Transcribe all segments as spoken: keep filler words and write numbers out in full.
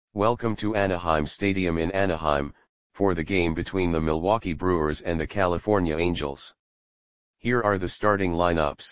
Welcome to Anaheim Stadium in Anaheim, for the game between the Milwaukee Brewers and the California Angels. Here are the starting lineups.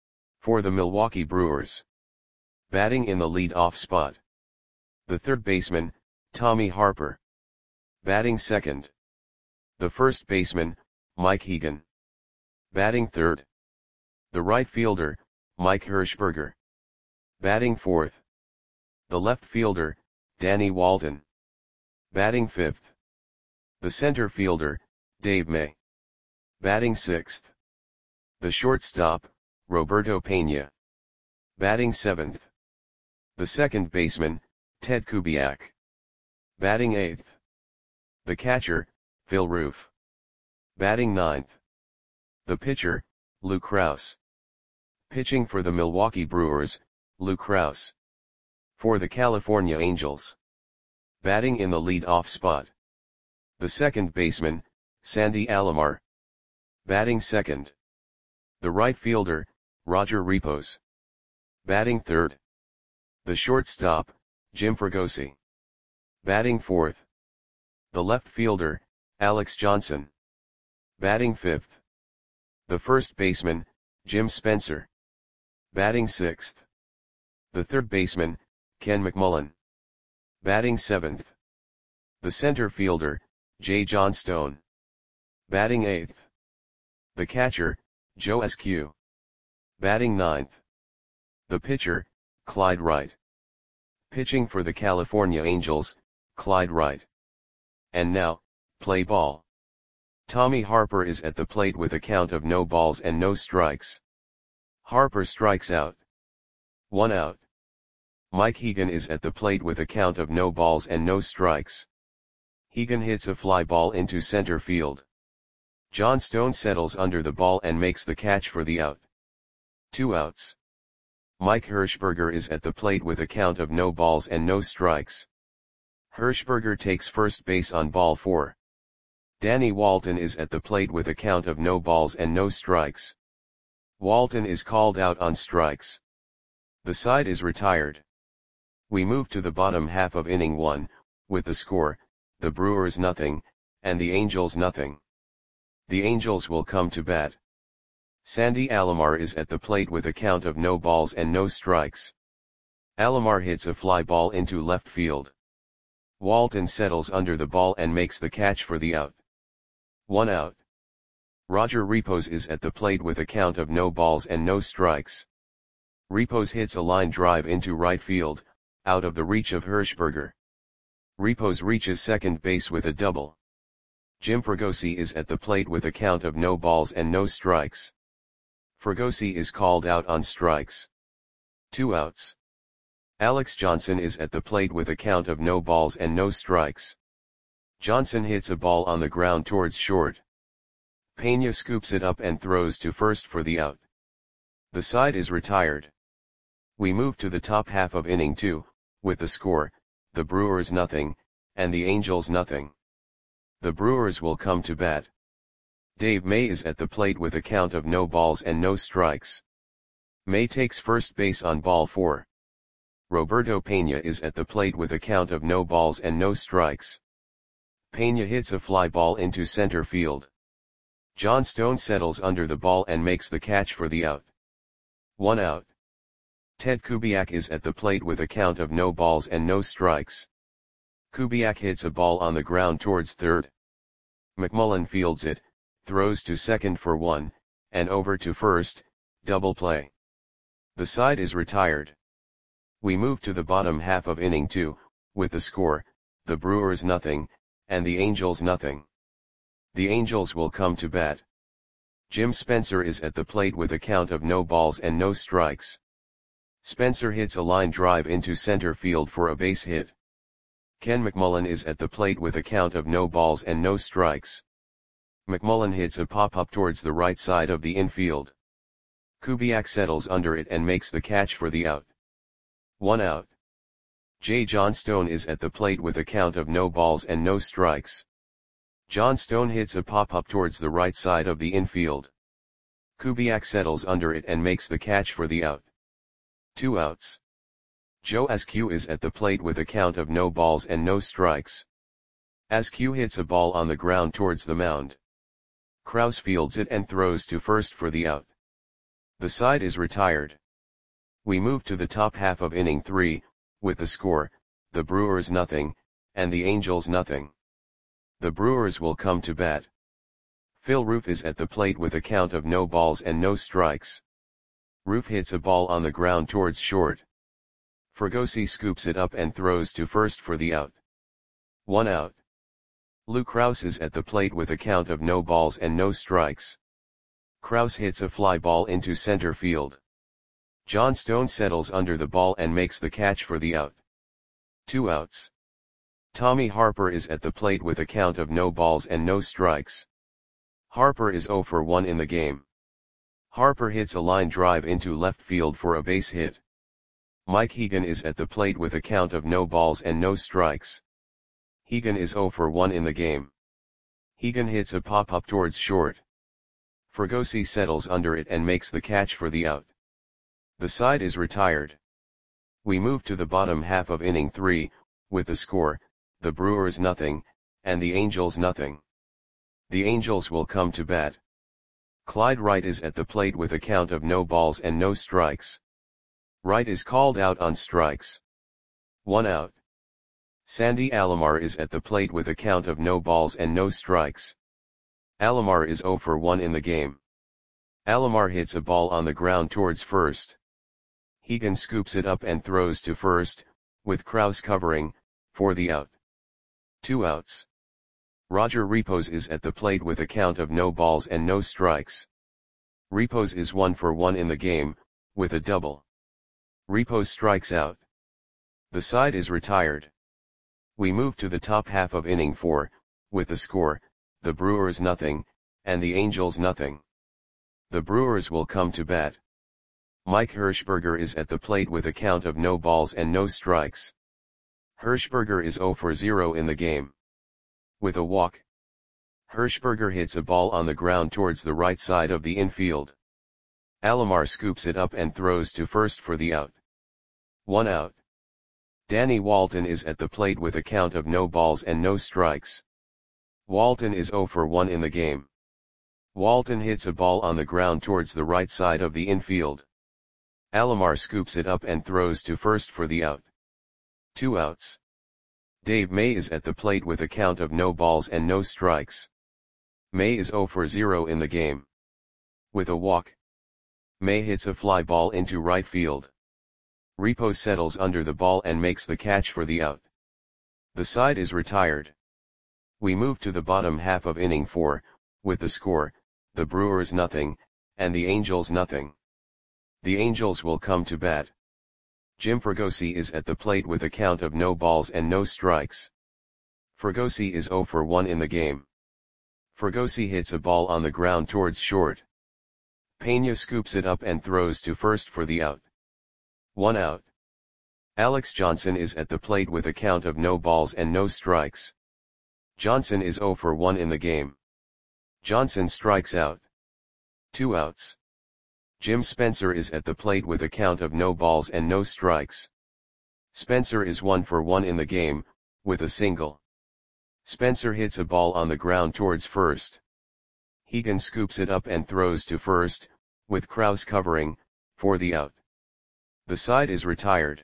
For the Milwaukee Brewers. Batting in the lead-off spot. The third baseman, Tommy Harper. Batting second. The first baseman, Mike Hegan. Batting third. The right fielder, Mike Hershberger. Batting fourth. The left fielder, Danny Walton. Batting fifth. The center fielder, Dave May. Batting sixth. The shortstop, Roberto Pena. Batting seventh. The second baseman, Ted Kubiak. Batting eighth. The catcher, Phil Roof. Batting ninth. The pitcher, Lou Krause. Pitching for the Milwaukee Brewers, Lou Krause. For the California Angels. Batting in the lead-off spot. The second baseman, Sandy Alomar. Batting second. The right fielder, Roger Repos. Batting third. The shortstop, Jim Fregosi. Batting fourth. The left fielder, Alex Johnson. Batting fifth. The first baseman, Jim Spencer. Batting sixth. The third baseman, Ken McMullen. Batting seventh. The center fielder, Jay Johnstone. Batting eighth. The catcher, Joe Eskew. Batting ninth. The pitcher, Clyde Wright. Pitching for the California Angels, Clyde Wright. And now, play ball. Tommy Harper is at the plate with a count of no balls and no strikes. Harper strikes out. One out. Mike Hegan is at the plate with a count of no balls and no strikes. Hegan hits a fly ball into center field. Johnstone settles under the ball and makes the catch for the out. Two outs. Mike Hershberger is at the plate with a count of no balls and no strikes. Hershberger takes first base on ball four. Danny Walton is at the plate with a count of no balls and no strikes. Walton is called out on strikes. The side is retired. We move to the bottom half of inning one, with the score, the Brewers nothing, and the Angels nothing. The Angels will come to bat. Sandy Alomar is at the plate with a count of no balls and no strikes. Alomar hits a fly ball into left field. Walton settles under the ball and makes the catch for the out. One out. Roger Repos is at the plate with a count of no balls and no strikes. Repos hits a line drive into right field, out of the reach of Hershberger. Repos reaches second base with a double. Jim Fregosi is at the plate with a count of no balls and no strikes. Fregosi is called out on strikes. Two outs. Alex Johnson is at the plate with a count of no balls and no strikes. Johnson hits a ball on the ground towards short. Pena scoops it up and throws to first for the out. The side is retired. We move to the top half of inning two, with the score, the Brewers nothing, and the Angels nothing. The Brewers will come to bat. Dave May is at the plate with a count of no balls and no strikes. May takes first base on ball four. Roberto Pena is at the plate with a count of no balls and no strikes. Pena hits a fly ball into center field. Johnstone settles under the ball and makes the catch for the out. One out. Ted Kubiak is at the plate with a count of no balls and no strikes. Kubiak hits a ball on the ground towards third. McMullen fields it, throws to second for one, and over to first, double play. The side is retired. We move to the bottom half of inning two, with the score, the Brewers nothing, and the Angels nothing. The Angels will come to bat. Jim Spencer is at the plate with a count of no balls and no strikes. Spencer hits a line drive into center field for a base hit. Ken McMullen is at the plate with a count of no balls and no strikes. McMullen hits a pop-up towards the right side of the infield. Kubiak settles under it and makes the catch for the out. One out. Jay Johnstone is at the plate with a count of no balls and no strikes. Johnstone hits a pop-up towards the right side of the infield. Kubiak settles under it and makes the catch for the out. Two outs. Joe Askew is at the plate with a count of no balls and no strikes. Askew hits a ball on the ground towards the mound. Kraus fields it and throws to first for the out. The side is retired. We move to the top half of inning three, with the score, the Brewers nothing, and the Angels nothing. The Brewers will come to bat. Phil Roof is at the plate with a count of no balls and no strikes. Roof hits a ball on the ground towards short. Fregosi scoops it up and throws to first for the out. One out. Lou Krause is at the plate with a count of no balls and no strikes. Krause hits a fly ball into center field. John Stone settles under the ball and makes the catch for the out. Two outs. Tommy Harper is at the plate with a count of no balls and no strikes. Harper is oh for one in the game. Harper hits a line drive into left field for a base hit. Mike Hegan is at the plate with a count of no balls and no strikes. Hegan is oh for one in the game. Hegan hits a pop-up towards short. Fregosi settles under it and makes the catch for the out. The side is retired. We move to the bottom half of inning three, with the score, the Brewers nothing, and the Angels nothing. The Angels will come to bat. Clyde Wright is at the plate with a count of no balls and no strikes. Wright is called out on strikes. One out. Sandy Alomar is at the plate with a count of no balls and no strikes. Alomar is oh for one in the game. Alomar hits a ball on the ground towards first. Hegan scoops it up and throws to first, with Krause covering, for the out. Two outs. Roger Repos is at the plate with a count of no balls and no strikes. Repos is one for one in the game, with a double. Repos strikes out. The side is retired. We move to the top half of inning four, with the score, the Brewers nothing, and the Angels nothing. The Brewers will come to bat. Mike Hirschberger is at the plate with a count of no balls and no strikes. Hirschberger is oh for zero in the game. With a walk. Hirschberger hits a ball on the ground towards the right side of the infield. Alomar scoops it up and throws to first for the out. One out. Danny Walton is at the plate with a count of no balls and no strikes. Walton is oh for one in the game. Walton hits a ball on the ground towards the right side of the infield. Alomar scoops it up and throws to first for the out. Two outs. Dave May is at the plate with a count of no balls and no strikes. May is oh for zero in the game. With a walk. May hits a fly ball into right field. Repos settles under the ball and makes the catch for the out. The side is retired. We move to the bottom half of inning four, with the score, the Brewers nothing, and the Angels nothing. The Angels will come to bat. Jim Fregosi is at the plate with a count of no balls and no strikes. Fregosi is oh for one in the game. Fregosi hits a ball on the ground towards short. Pena scoops it up and throws to first for the out. One out. Alex Johnson is at the plate with a count of no balls and no strikes. Johnson is oh for one in the game. Johnson strikes out. Two outs. Jim Spencer is at the plate with a count of no balls and no strikes. Spencer is one for one in the game, with a single. Spencer hits a ball on the ground towards first. Hegan scoops it up and throws to first, with Krause covering, for the out. The side is retired.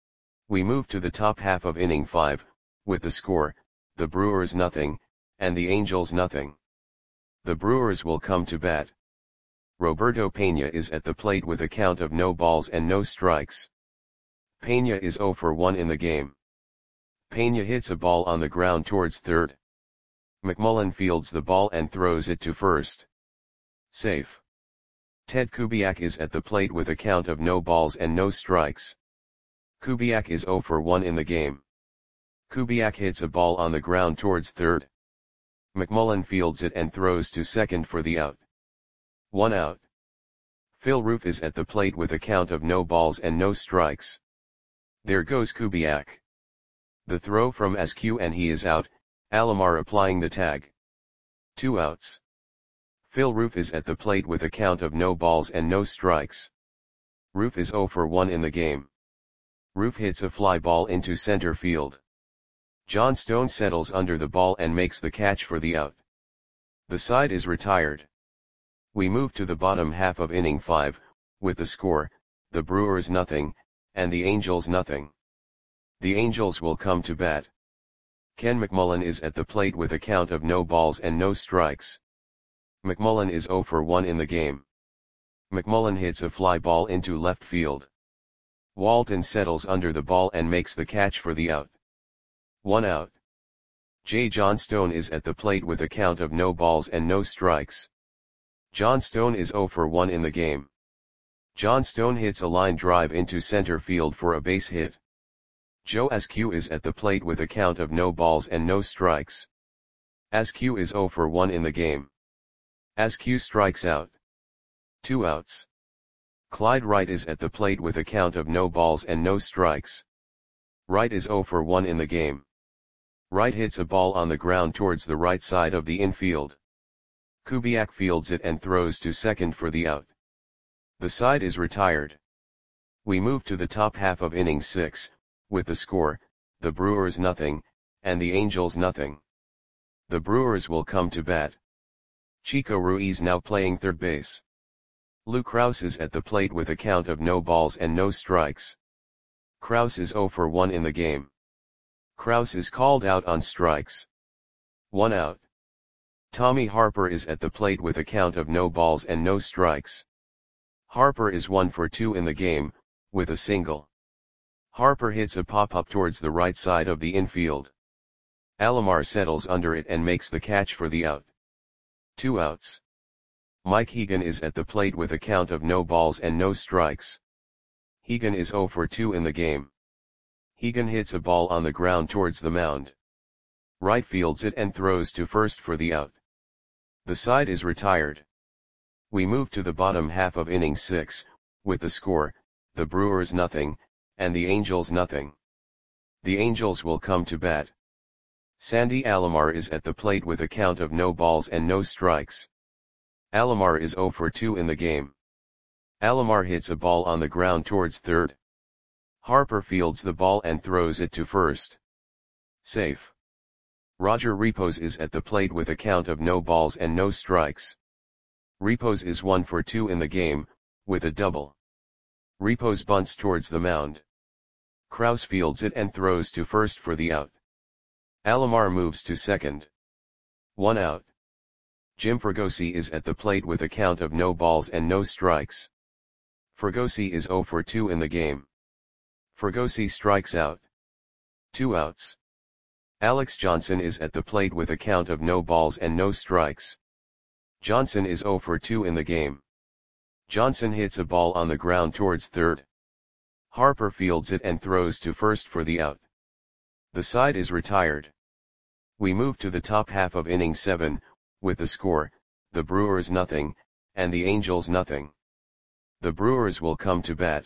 We move to the top half of inning five, with the score, the Brewers nothing, and the Angels nothing. The Brewers will come to bat. Roberto Pena is at the plate with a count of no balls and no strikes. Pena is oh for one in the game. Pena hits a ball on the ground towards third. McMullen fields the ball and throws it to first. Safe. Ted Kubiak is at the plate with a count of no balls and no strikes. Kubiak is oh for one in the game. Kubiak hits a ball on the ground towards third. McMullen fields it and throws to second for the out. One out. Phil Roof is at the plate with a count of no balls and no strikes. There goes Kubiak. The throw from Askew and he is out, Alomar applying the tag. Two outs. Phil Roof is at the plate with a count of no balls and no strikes. Roof is oh for one in the game. Roof hits a fly ball into center field. John Stone settles under the ball and makes the catch for the out. The side is retired. We move to the bottom half of inning five, with the score, the Brewers nothing, and the Angels nothing. The Angels will come to bat. Ken McMullen is at the plate with a count of no balls and no strikes. McMullen is oh for one in the game. McMullen hits a fly ball into left field. Walton settles under the ball and makes the catch for the out. One out. J. John Stone is at the plate with a count of no balls and no strikes. John Stone is oh for one in the game. John Stone hits a line drive into center field for a base hit. Joe Askew is at the plate with a count of no balls and no strikes. Askew is oh for one in the game. Askew strikes out. Two outs. Clyde Wright is at the plate with a count of no balls and no strikes. Wright is oh for one in the game. Wright hits a ball on the ground towards the right side of the infield. Kubiak fields it and throws to second for the out. The side is retired. We move to the top half of inning six, with the score, the Brewers nothing, and the Angels nothing. The Brewers will come to bat. Chico Ruiz now playing third base. Lou Krause is at the plate with a count of no balls and no strikes. Krause is oh for one in the game. Krause is called out on strikes. One out. Tommy Harper is at the plate with a count of no balls and no strikes. Harper is one for two in the game, with a single. Harper hits a pop-up towards the right side of the infield. Alomar settles under it and makes the catch for the out. Two outs. Mike Hegan is at the plate with a count of no balls and no strikes. Hegan is oh for two in the game. Hegan hits a ball on the ground towards the mound. Wright fields it and throws to first for the out. The side is retired. We move to the bottom half of inning six, with the score, the Brewers nothing, and the Angels nothing. The Angels will come to bat. Sandy Alomar is at the plate with a count of no balls and no strikes. Alomar is oh for two in the game. Alomar hits a ball on the ground towards third. Harper fields the ball and throws it to first. Safe. Roger Repos is at the plate with a count of no balls and no strikes. Repos is one for two in the game, with a double. Repos bunts towards the mound. Krause fields it and throws to first for the out. Alomar moves to second. One out. Jim Fregosi is at the plate with a count of no balls and no strikes. Fregosi is oh for two in the game. Fregosi strikes out. Two outs. Alex Johnson is at the plate with a count of no balls and no strikes. Johnson is oh for two in the game. Johnson hits a ball on the ground towards third. Harper fields it and throws to first for the out. The side is retired. We move to the top half of inning seven, with the score, the Brewers nothing, and the Angels nothing. The Brewers will come to bat.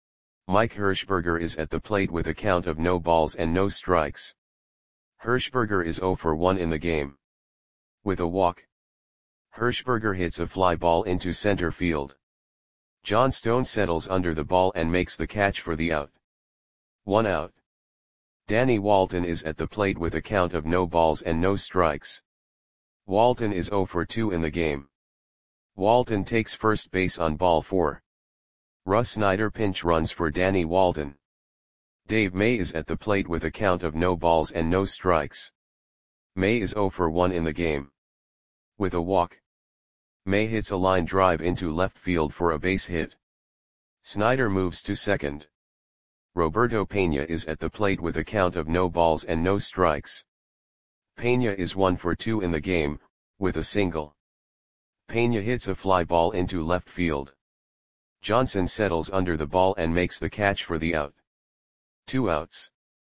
Mike Hirschberger is at the plate with a count of no balls and no strikes. Hirschberger is oh for one in the game. With a walk. Hirschberger hits a fly ball into center field. John Stone settles under the ball and makes the catch for the out. One out. Danny Walton is at the plate with a count of no balls and no strikes. Walton is oh for two in the game. Walton takes first base on ball four. Russ Snyder pinch runs for Danny Walton. Dave May is at the plate with a count of no balls and no strikes. May is oh for one in the game. With a walk. May hits a line drive into left field for a base hit. Snyder moves to second. Roberto Pena is at the plate with a count of no balls and no strikes. Pena is one for two in the game, with a single. Pena hits a fly ball into left field. Johnson settles under the ball and makes the catch for the out. Two outs.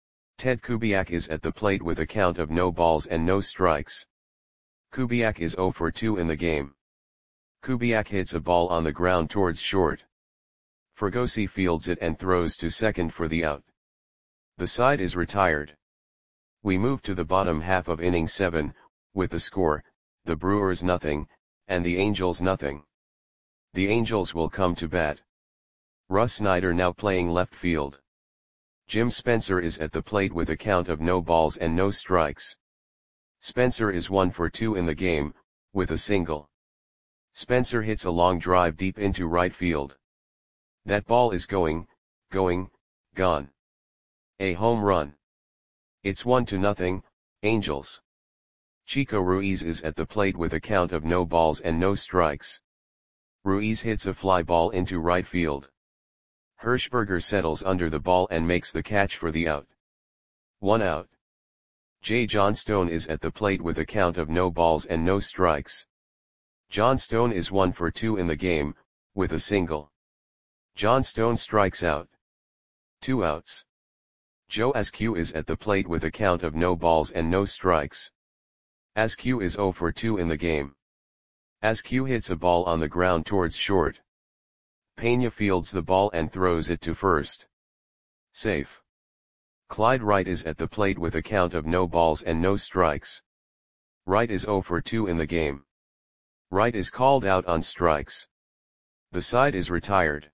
Ted Kubiak is at the plate with a count of no balls and no strikes. Kubiak is oh for two in the game. Kubiak hits a ball on the ground towards short. Fregosi fields it and throws to second for the out. The side is retired. We move to the bottom half of inning seven, with the score, the Brewers nothing, and the Angels nothing. The Angels will come to bat. Russ Snyder now playing left field. Jim Spencer is at the plate with a count of no balls and no strikes. Spencer is one for two in the game, with a single. Spencer hits a long drive deep into right field. That ball is going, going, gone. A home run. It's one to nothing, Angels. Chico Ruiz is at the plate with a count of no balls and no strikes. Ruiz hits a fly ball into right field. Hirschberger settles under the ball and makes the catch for the out. One out. J. Johnstone is at the plate with a count of no balls and no strikes. Johnstone is one for two in the game, with a single. Johnstone strikes out. Two outs. Joe Askew is at the plate with a count of no balls and no strikes. Askew is zero for two in the game. Askew hits a ball on the ground towards short. Pena fields the ball and throws it to first. Safe. Clyde Wright is at the plate with a count of no balls and no strikes. Wright is zero for two in the game. Wright is called out on strikes. The side is retired.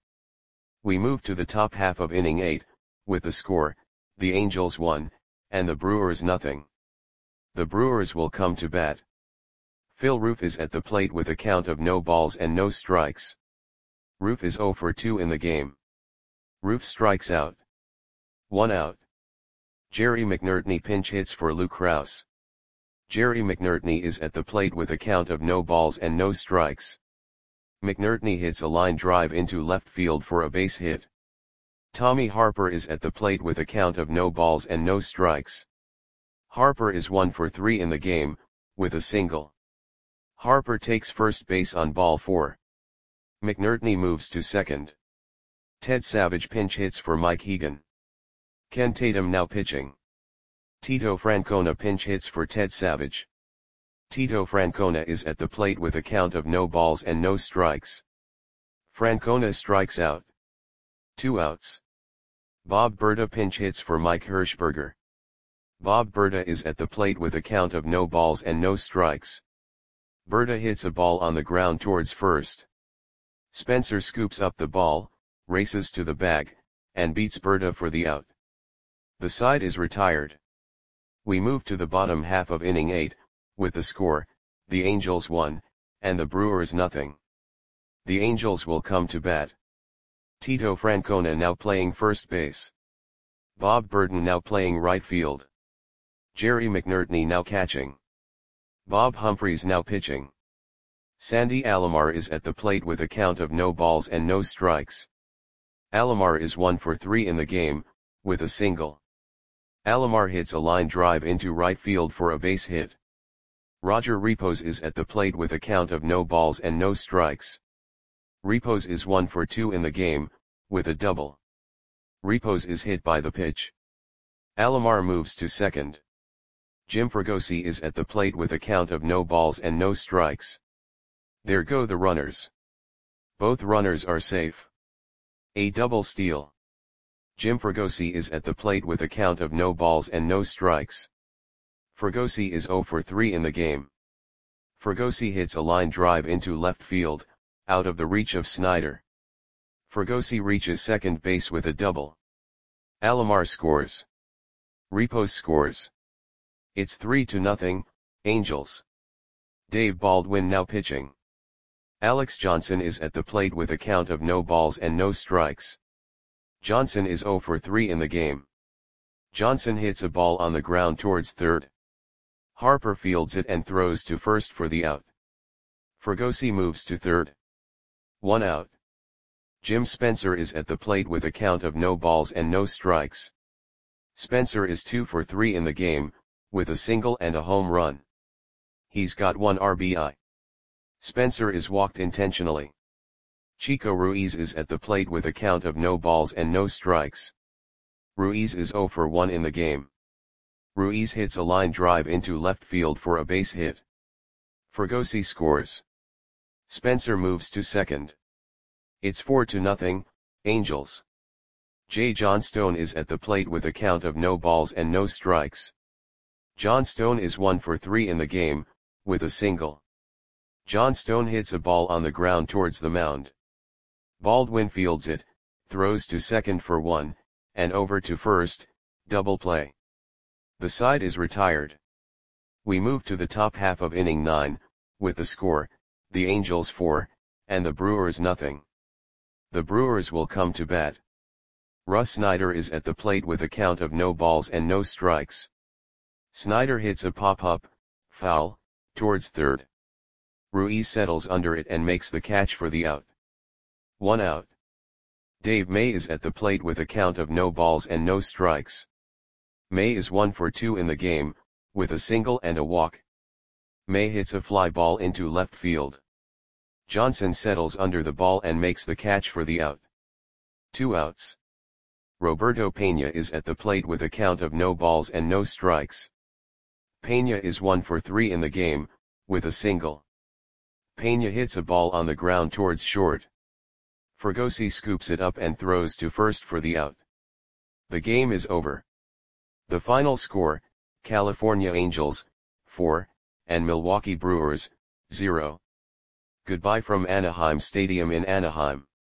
We move to the top half of inning eight, with the score, the Angels one, and the Brewers nothing. The Brewers will come to bat. Phil Roof is at the plate with a count of no balls and no strikes. Roof is zero for two in the game. Roof strikes out. One out. Jerry McNertney pinch hits for Lou Krause. Jerry McNertney is at the plate with a count of no balls and no strikes. McNertney hits a line drive into left field for a base hit. Tommy Harper is at the plate with a count of no balls and no strikes. Harper is one for three in the game, with a single. Harper takes first base on ball four. McNertney moves to second. Ted Savage pinch hits for Mike Hegan. Ken Tatum now pitching. Tito Francona pinch hits for Ted Savage. Tito Francona is at the plate with a count of no balls and no strikes. Francona strikes out. Two outs. Bob Berta pinch hits for Mike Hirschberger. Bob Berta is at the plate with a count of no balls and no strikes. Berta hits a ball on the ground towards first. Spencer scoops up the ball, races to the bag, and beats Berta for the out. The side is retired. We move to the bottom half of inning eight, with the score, the Angels one, and the Brewers nothing. The Angels will come to bat. Tito Francona now playing first base. Bob Burton now playing right field. Jerry McNertney now catching. Bob Humphreys now pitching. Sandy Alomar is at the plate with a count of no balls and no strikes. Alomar is one for three in the game, with a single. Alomar hits a line drive into right field for a base hit. Roger Repos is at the plate with a count of no balls and no strikes. Repos is one for two in the game, with a double. Repos is hit by the pitch. Alomar moves to second. Jim Fregosi is at the plate with a count of no balls and no strikes. There go the runners. Both runners are safe. A double steal. Jim Fregosi is at the plate with a count of no balls and no strikes. Fregosi is zero for three in the game. Fregosi hits a line drive into left field, out of the reach of Snyder. Fregosi reaches second base with a double. Alomar scores. Repos scores. It's three to nothing, Angels. Dave Baldwin now pitching. Alex Johnson is at the plate with a count of no balls and no strikes. Johnson is zero for three in the game. Johnson hits a ball on the ground towards third. Harper fields it and throws to first for the out. Fregosi moves to third. One out. Jim Spencer is at the plate with a count of no balls and no strikes. Spencer is two for three in the game, with a single and a home run. He's got one R B I. Spencer is walked intentionally. Chico Ruiz is at the plate with a count of no balls and no strikes. Ruiz is zero for one in the game. Ruiz hits a line drive into left field for a base hit. Fregosi scores. Spencer moves to second. It's four to nothing, Angels. J. Johnstone is at the plate with a count of no balls and no strikes. Johnstone is one for three in the game, with a single. Johnstone hits a ball on the ground towards the mound. Baldwin fields it, throws to second for one, and over to first, double play. The side is retired. We move to the top half of inning nine, with the score, the Angels four, and the Brewers nothing. The Brewers will come to bat. Russ Snyder is at the plate with a count of no balls and no strikes. Snyder hits a pop-up, foul, towards third. Ruiz settles under it and makes the catch for the out. One out. Dave May is at the plate with a count of no balls and no strikes. May is one for two in the game, with a single and a walk. May hits a fly ball into left field. Johnson settles under the ball and makes the catch for the out. Two outs. Roberto Pena is at the plate with a count of no balls and no strikes. Pena is one for three in the game, with a single. Pena hits a ball on the ground towards short. Fregosi scoops it up and throws to first for the out. The game is over. The final score, California Angels, four, and Milwaukee Brewers, zero. Goodbye from Anaheim Stadium in Anaheim.